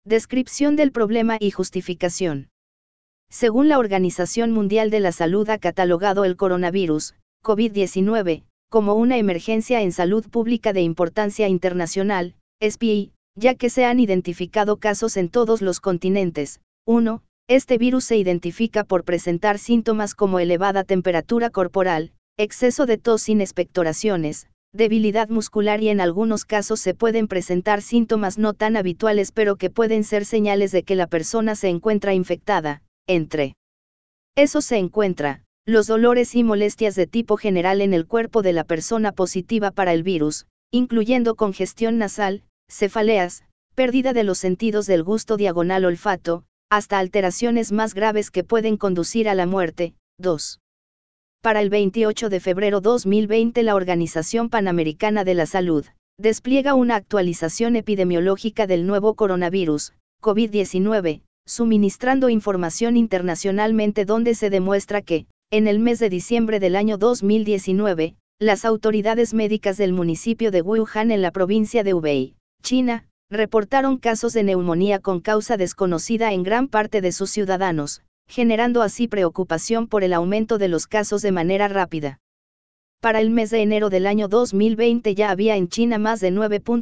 Descripción del problema y justificación. Según la Organización Mundial de la Salud ha catalogado el coronavirus, COVID-19, como una emergencia en salud pública de importancia internacional, SPI, ya que se han identificado casos en todos los continentes. 1. Este virus se identifica por presentar síntomas como elevada temperatura corporal, exceso de tos sin expectoraciones, debilidad muscular y en algunos casos se pueden presentar síntomas no tan habituales pero que pueden ser señales de que la persona se encuentra infectada. Entre esos se encuentra los dolores y molestias de tipo general en el cuerpo de la persona positiva para el virus, incluyendo congestión nasal, cefaleas, pérdida de los sentidos del gusto diagonal olfato, hasta alteraciones más graves que pueden conducir a la muerte. 2. Para el 28 de febrero 2020 la Organización Panamericana de la Salud despliega una actualización epidemiológica del nuevo coronavirus, COVID-19, suministrando información internacionalmente donde se demuestra que, en el mes de diciembre del año 2019, las autoridades médicas del municipio de Wuhan en la provincia de Hubei, China, reportaron casos de neumonía con causa desconocida en gran parte de sus ciudadanos, generando así preocupación por el aumento de los casos de manera rápida. Para el mes de enero del año 2020 ya había en China más de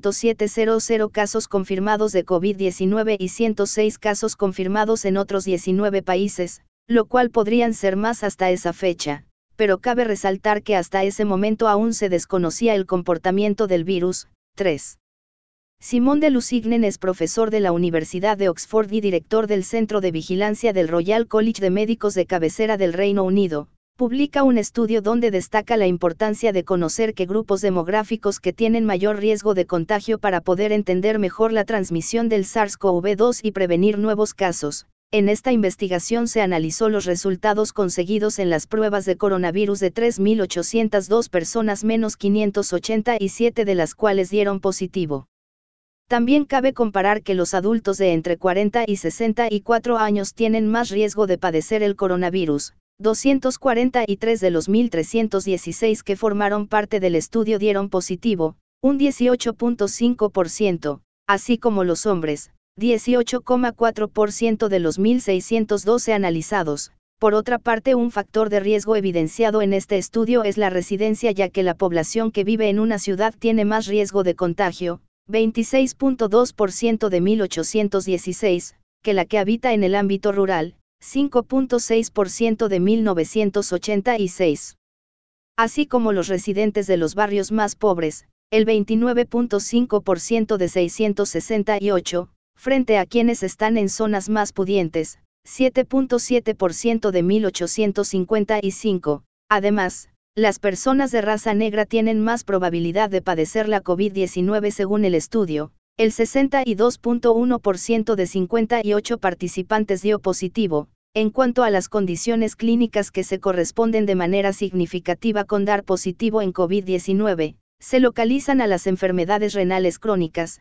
9.700 casos confirmados de COVID-19 y 106 casos confirmados en otros 19 países, lo cual podrían ser más hasta esa fecha, pero cabe resaltar que hasta ese momento aún se desconocía el comportamiento del virus. 3. Simon de Lusignan es profesor de la Universidad de Oxford y director del Centro de Vigilancia del Royal College de Médicos de cabecera del Reino Unido. Publica un estudio donde destaca la importancia de conocer qué grupos demográficos que tienen mayor riesgo de contagio para poder entender mejor la transmisión del SARS-CoV-2 y prevenir nuevos casos. En esta investigación se analizó los resultados conseguidos en las pruebas de coronavirus de 3.802 personas menos 587 de las cuales dieron positivo. También cabe comparar que los adultos de entre 40 y 64 años tienen más riesgo de padecer el coronavirus. 243 de los 1.316 que formaron parte del estudio dieron positivo, un 18.5%, así como los hombres, 18,4% de los 1.612 analizados. Por otra parte, un factor de riesgo evidenciado en este estudio es la residencia, ya que la población que vive en una ciudad tiene más riesgo de contagio, 26.2% de 1.816, que la que habita en el ámbito rural, 5.6% de 1986. Así como los residentes de los barrios más pobres, el 29.5% de 668, frente a quienes están en zonas más pudientes, 7.7% de 1855. Además, las personas de raza negra tienen más probabilidad de padecer la COVID-19 según el estudio. El 62.1% de 58 participantes dio positivo. En cuanto a las condiciones clínicas que se corresponden de manera significativa con dar positivo en COVID-19, se localizan a las enfermedades renales crónicas,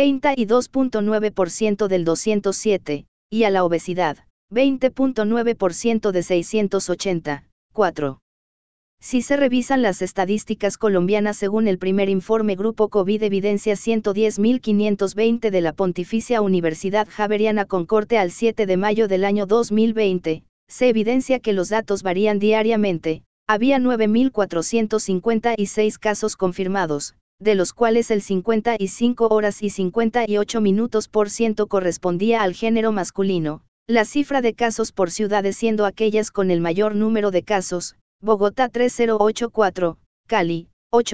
32.9% del 207, y a la obesidad, 20.9% de 684. Si se revisan las estadísticas colombianas según el primer informe Grupo COVID Evidencia 110.520 de la Pontificia Universidad Javeriana con corte al 7 de mayo del año 2020, se evidencia que los datos varían diariamente. Había 9.456 casos confirmados, de los cuales el 55 horas y 58 minutos por ciento correspondía al género masculino. La cifra de casos por ciudades siendo aquellas con el mayor número de casos: Bogotá 3084, Cali,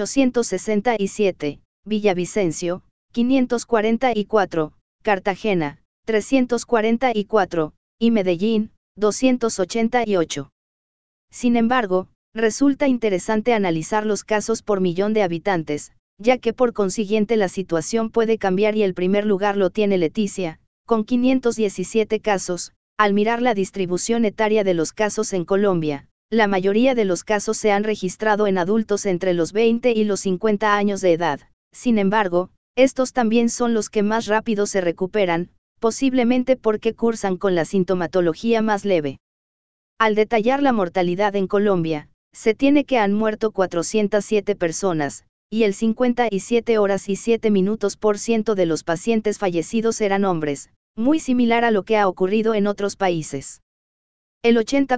867, Villavicencio, 544, Cartagena, 344, y Medellín, 288. Sin embargo, resulta interesante analizar los casos por millón de habitantes, ya que por consiguiente la situación puede cambiar y el primer lugar lo tiene Leticia, con 517 casos. Al mirar la distribución etaria de los casos en Colombia, la mayoría de los casos se han registrado en adultos entre los 20 y los 50 años de edad. Sin embargo, estos también son los que más rápido se recuperan, posiblemente porque cursan con la sintomatología más leve. Al detallar la mortalidad en Colombia, se tiene que han muerto 407 personas, y el 57 horas y 7 minutos por ciento de los pacientes fallecidos eran hombres, muy similar a lo que ha ocurrido en otros países. El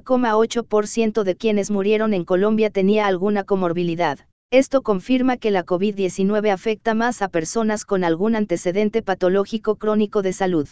80,8% de quienes murieron en Colombia tenía alguna comorbilidad. Esto confirma que la COVID-19 afecta más a personas con algún antecedente patológico crónico de salud.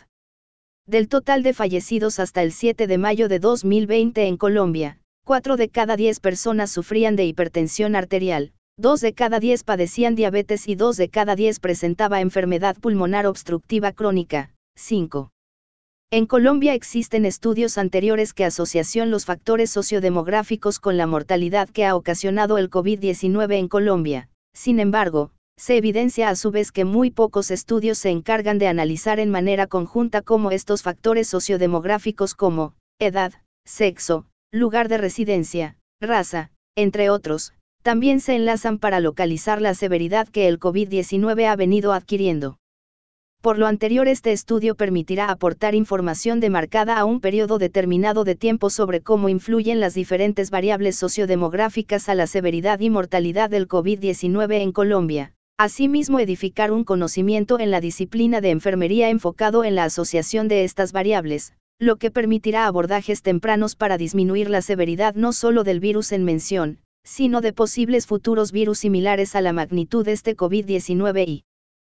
Del total de fallecidos hasta el 7 de mayo de 2020 en Colombia, 4 de cada 10 personas sufrían de hipertensión arterial, 2 de cada 10 padecían diabetes y 2 de cada 10 presentaba enfermedad pulmonar obstructiva crónica. 5. En Colombia existen estudios anteriores que asociación los factores sociodemográficos con la mortalidad que ha ocasionado el COVID-19 en Colombia. Sin embargo, se evidencia a su vez que muy pocos estudios se encargan de analizar en manera conjunta cómo estos factores sociodemográficos como edad, sexo, lugar de residencia, raza, entre otros, también se enlazan para localizar la severidad que el COVID-19 ha venido adquiriendo. Por lo anterior, este estudio permitirá aportar información demarcada a un periodo determinado de tiempo sobre cómo influyen las diferentes variables sociodemográficas a la severidad y mortalidad del COVID-19 en Colombia. Asimismo, edificar un conocimiento en la disciplina de enfermería enfocado en la asociación de estas variables, lo que permitirá abordajes tempranos para disminuir la severidad no solo del virus en mención, sino de posibles futuros virus similares a la magnitud de este COVID-19 y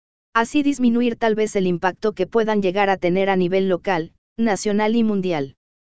así disminuir tal vez el impacto que puedan llegar a tener a nivel local, nacional y mundial.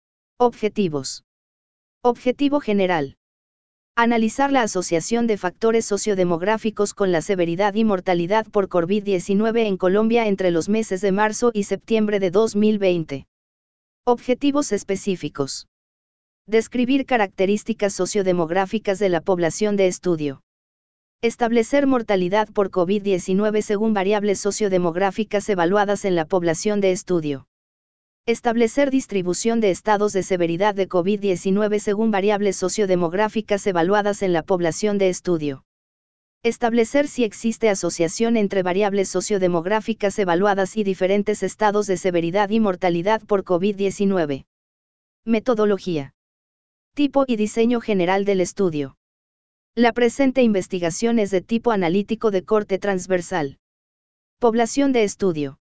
Objetivos. Objetivo general. Analizar la asociación de factores sociodemográficos con la severidad y mortalidad por COVID-19 en Colombia entre los meses de marzo y septiembre de 2020. Objetivos específicos. Describir características sociodemográficas de la población de estudio. Establecer mortalidad por COVID-19 según variables sociodemográficas evaluadas en la población de estudio. Establecer distribución de estados de severidad de COVID-19 según variables sociodemográficas evaluadas en la población de estudio. Establecer si existe asociación entre variables sociodemográficas evaluadas y diferentes estados de severidad y mortalidad por COVID-19. Metodología. Tipo y diseño general del estudio. La presente investigación es de tipo analítico de corte transversal. Población de estudio.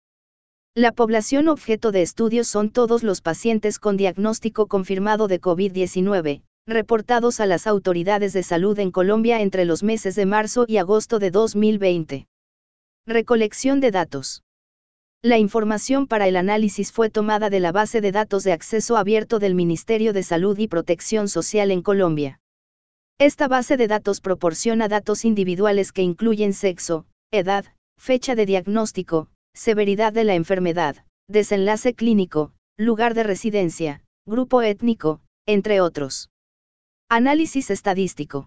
La población objeto de estudio son todos los pacientes con diagnóstico confirmado de COVID-19, reportados a las autoridades de salud en Colombia entre los meses de marzo y agosto de 2020. Recolección de datos. La información para el análisis fue tomada de la base de datos de acceso abierto del Ministerio de Salud y Protección Social en Colombia. Esta base de datos proporciona datos individuales que incluyen sexo, edad, fecha de diagnóstico, severidad de la enfermedad, desenlace clínico, lugar de residencia, grupo étnico, entre otros. Análisis estadístico.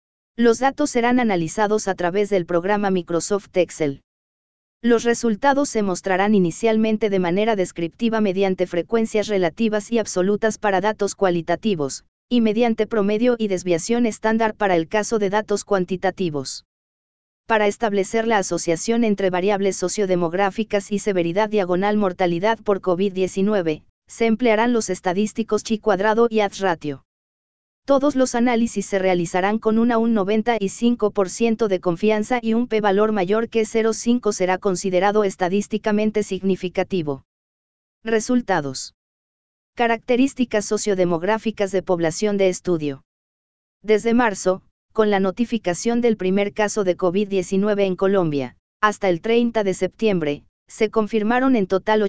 Los datos serán analizados a través del programa Microsoft Excel. Los resultados se mostrarán inicialmente de manera descriptiva mediante frecuencias relativas y absolutas para datos cualitativos, y mediante promedio y desviación estándar para el caso de datos cuantitativos. Para establecer la asociación entre variables sociodemográficas y severidad diagonal mortalidad por COVID-19, se emplearán los estadísticos chi-cuadrado y odds ratio. Todos los análisis se realizarán con un 95% de confianza y un p-valor mayor que 0,5 será considerado estadísticamente significativo. Resultados. Características sociodemográficas de población de estudio. Desde marzo, con la notificación del primer caso de COVID-19 en Colombia, hasta el 30 de septiembre, se confirmaron en total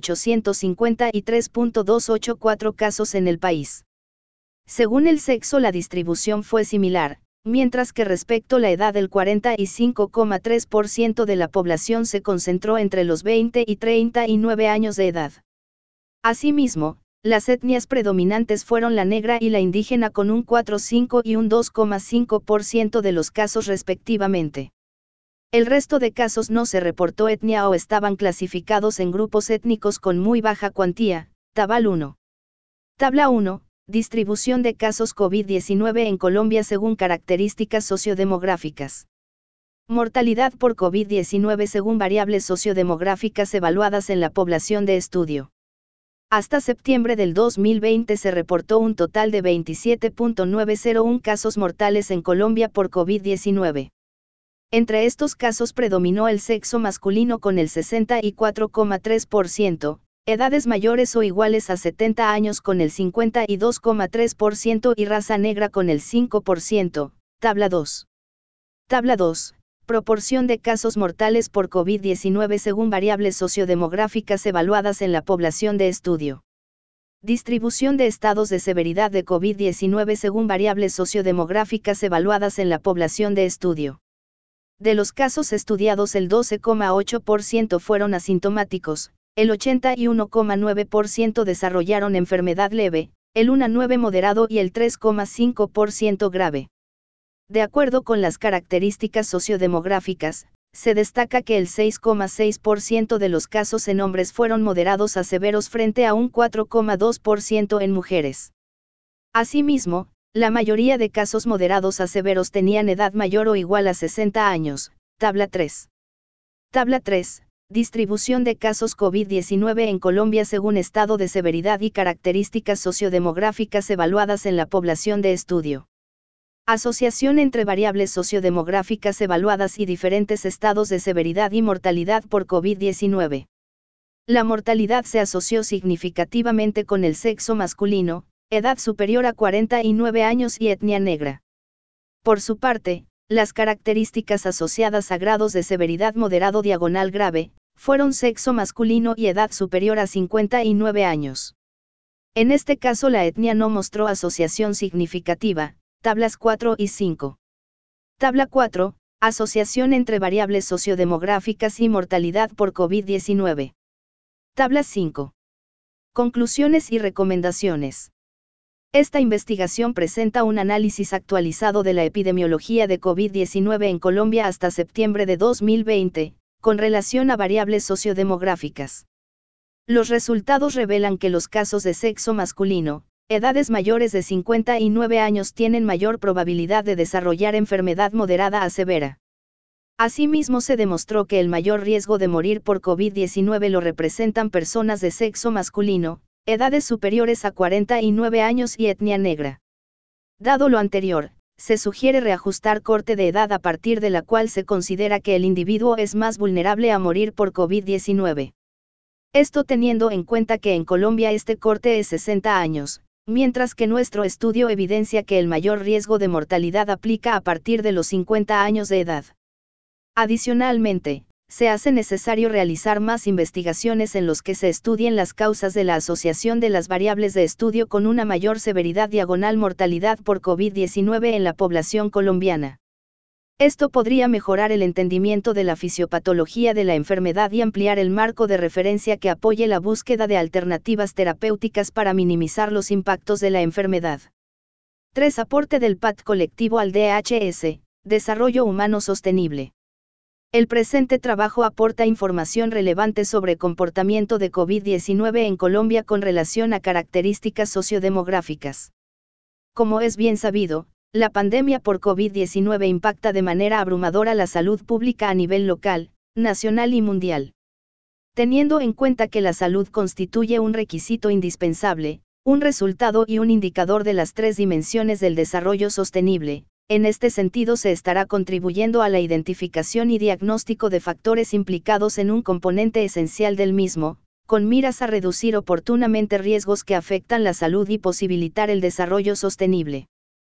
853.284 casos en el país. Según el sexo, la distribución fue similar, mientras que respecto a la edad el 45,3% de la población se concentró entre los 20 y 39 años de edad. Asimismo, las etnias predominantes fueron la negra y la indígena con un 4,5 y un 2,5% de los casos respectivamente. El resto de casos no se reportó etnia o estaban clasificados en grupos étnicos con muy baja cuantía. Tabal 1. Tabla 1. Distribución de casos COVID-19 en Colombia según características sociodemográficas. Mortalidad por COVID-19 según variables sociodemográficas evaluadas en la población de estudio. Hasta septiembre del 2020 se reportó un total de 27.901 casos mortales en Colombia por COVID-19. Entre estos casos predominó el sexo masculino con el 64,3%, edades mayores o iguales a 70 años con el 52,3% y raza negra con el 5%, tabla 2. Tabla 2. Proporción de casos mortales por COVID-19 según variables sociodemográficas evaluadas en la población de estudio. Distribución de estados de severidad de COVID-19 según variables sociodemográficas evaluadas en la población de estudio. De los casos estudiados, el 12,8% fueron asintomáticos, el 81,9% desarrollaron enfermedad leve, el 1,9% moderado y el 3,5% grave. De acuerdo con las características sociodemográficas, se destaca que el 6,6% de los casos en hombres fueron moderados a severos frente a un 4,2% en mujeres. Asimismo, la mayoría de casos moderados a severos tenían edad mayor o igual a 60 años, tabla 3. Tabla 3. Distribución de casos COVID-19 en Colombia según estado de severidad y características sociodemográficas evaluadas en la población de estudio. Asociación entre variables sociodemográficas evaluadas y diferentes estados de severidad y mortalidad por COVID-19. La mortalidad se asoció significativamente con el sexo masculino, edad superior a 49 años y etnia negra. Por su parte, las características asociadas a grados de severidad moderado-grave, fueron sexo masculino y edad superior a 59 años. En este caso la etnia no mostró asociación significativa, tablas 4 y 5. Tabla 4, asociación entre variables sociodemográficas y mortalidad por COVID-19. Tabla 5. Conclusiones y recomendaciones. Esta investigación presenta un análisis actualizado de la epidemiología de COVID-19 en Colombia hasta septiembre de 2020, con relación a variables sociodemográficas. Los resultados revelan que los casos de sexo masculino, edades mayores de 59 años tienen mayor probabilidad de desarrollar enfermedad moderada a severa. Asimismo, se demostró que el mayor riesgo de morir por COVID-19 lo representan personas de sexo masculino, edades superiores a 49 años y etnia negra. Dado lo anterior, se sugiere reajustar corte de edad a partir de la cual se considera que el individuo es más vulnerable a morir por COVID-19. Esto teniendo en cuenta que en Colombia este corte es 60 años, mientras que nuestro estudio evidencia que el mayor riesgo de mortalidad aplica a partir de los 50 años de edad. Adicionalmente, se hace necesario realizar más investigaciones en los que se estudien las causas de la asociación de las variables de estudio con una mayor severidad mortalidad por COVID-19 en la población colombiana. Esto podría mejorar el entendimiento de la fisiopatología de la enfermedad y ampliar el marco de referencia que apoye la búsqueda de alternativas terapéuticas para minimizar los impactos de la enfermedad. 3. Aporte del PAT colectivo al DHS, Desarrollo Humano Sostenible. El presente trabajo aporta información relevante sobre comportamiento de COVID-19 en Colombia con relación a características sociodemográficas. Como es bien sabido, la pandemia por COVID-19 impacta de manera abrumadora la salud pública a nivel local, nacional y mundial. Teniendo en cuenta que la salud constituye un requisito indispensable, un resultado y un indicador de las 3 dimensiones del desarrollo sostenible, en este sentido se estará contribuyendo a la identificación y diagnóstico de factores implicados en un componente esencial del mismo, con miras a reducir oportunamente riesgos que afectan la salud y posibilitar el desarrollo sostenible.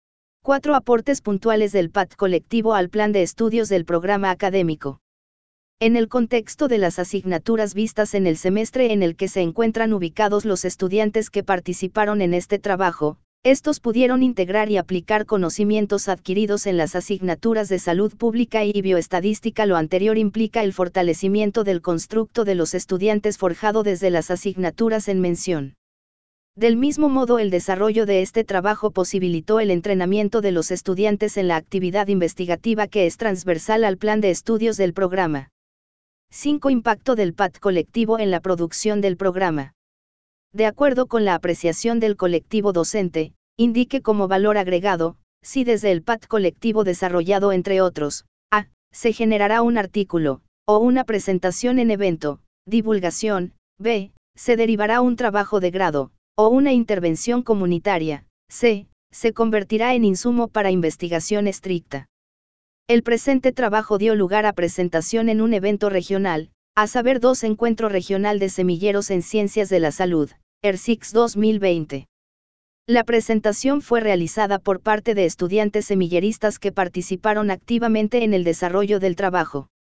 4. Aportes puntuales del PAT colectivo al plan de estudios del programa académico. En el contexto de las asignaturas vistas en el semestre en el que se encuentran ubicados los estudiantes que participaron en este trabajo, estos pudieron integrar y aplicar conocimientos adquiridos en las asignaturas de salud pública y bioestadística. Lo anterior implica el fortalecimiento del constructo de los estudiantes forjado desde las asignaturas en mención. Del mismo modo, el desarrollo de este trabajo posibilitó el entrenamiento de los estudiantes en la actividad investigativa que es transversal al plan de estudios del programa. 5. Impacto del PAT colectivo en la producción del programa. De acuerdo con la apreciación del colectivo docente, indique como valor agregado, si desde el PAT colectivo desarrollado entre otros, a. se generará un artículo, o una presentación en evento, divulgación, b. se derivará un trabajo de grado, o una intervención comunitaria, c. se convertirá en insumo para investigación estricta. El presente trabajo dio lugar a presentación en un evento regional, a saber 2 Encuentro Regional de Semilleros en Ciencias de la Salud, ERCICS 2020. La presentación fue realizada por parte de estudiantes semilleristas que participaron activamente en el desarrollo del trabajo.